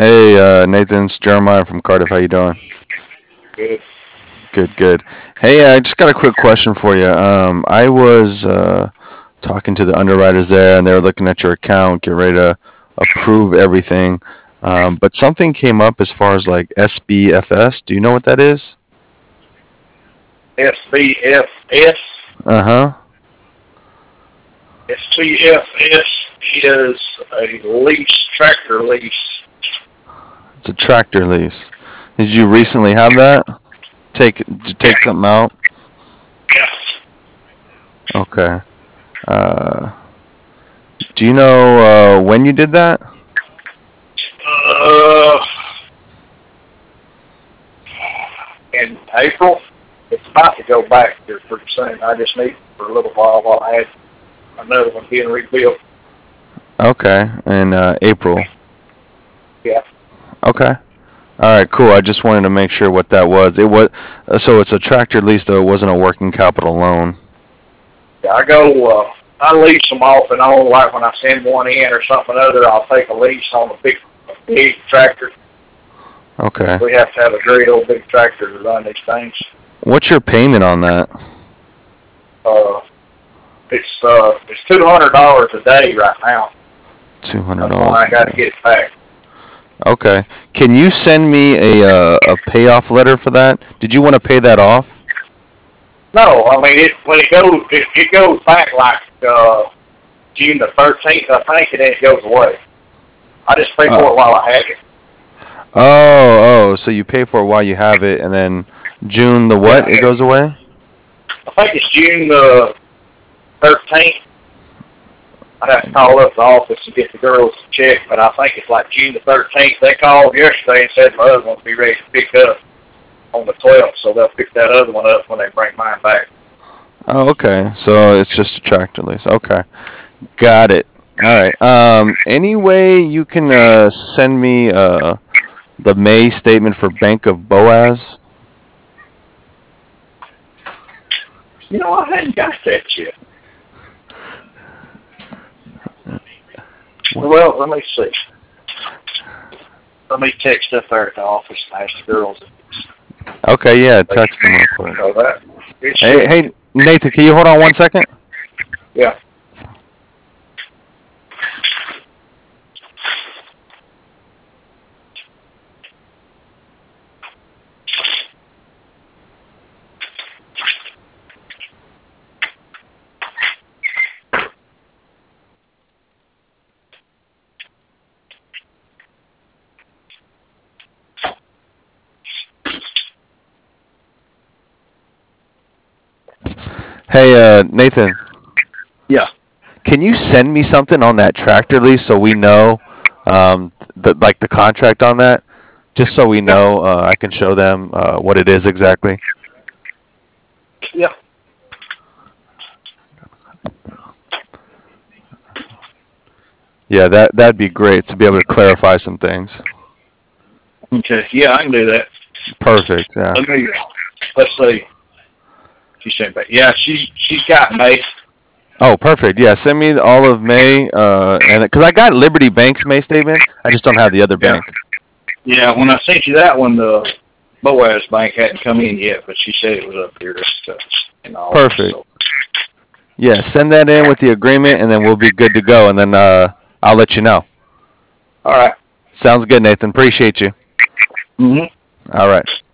Hey, Nathan, it's Jeremiah from Cardiff. How you doing? Good. Good, good. Hey, I just got a quick question for you. I was talking to the underwriters there, and they were looking at your account, get ready to approve everything. But something came up as far as like SBFS. Do you know what that is? SBFS. Uh-huh. SBFS is a lease, tractor lease. It's a tractor lease. Did you recently have that? Did you take something out? Yeah. Okay. Uh, do you know when you did that? Uh, in April, it's about to go back here pretty soon. I just need it for a little while I had another one being rebuilt. Okay, in April. Yeah. Okay. All right, cool. I just wanted to make sure what that was. It was so it's a tractor lease, though it wasn't a working capital loan. Yeah, I lease them off and on, like when I send one in or something other, I'll take a lease on a big tractor. Okay. We have to have a great old big tractor to run these things. What's your payment on that? Uh, it's $200 a day right now. Two hundred That's why dollars. I got to get it back. Okay. Can you send me a payoff letter for that? Did you want to pay that off? No, I mean it goes back like June the 13th, I think, and then it goes away. I just pay for Oh. it while I have it. Oh. So you pay for it while you have it, and then June the Yeah, what? It goes away. I think it's June the 13th. I'd have to call up the office to get the girls to check, but I think it's like June the 13th. They called yesterday and said my other one will be ready to pick up on the 12th, so they'll pick that other one up when they bring mine back. Oh, okay. So it's just a tractor lease. Okay. Got it. All right. Any way you can send me the May statement for Bank of Boaz? You know, I hadn't got that yet. What? Well, let me see. Let me text up there at the office and ask the girls. Okay, yeah, text them real quick. So that it Hey, should. hey, Nathan, can you hold on 1 second? Yeah. Hey, Nathan, Yeah. can you send me something on that tractor lease so we know, the contract on that, just so we Yeah. know, I can show them what it is exactly. Yeah. Yeah, that'd be great to be able to clarify some things. Okay. Yeah, I can do that. Perfect. Yeah. Let's see. She sent back. Yeah, she's got May. Oh, perfect. Yeah, send me all of May, and because I got Liberty Bank's May statement, I just don't have the other Yeah. bank. Yeah. When I sent you that one, the Boaz Bank hadn't come in yet, but she said it was up here and all. Perfect. So. Yeah, send that in with the agreement, and then we'll be good to go. And then I'll let you know. All right. Sounds good, Nathan. Appreciate you. Mhm. All right.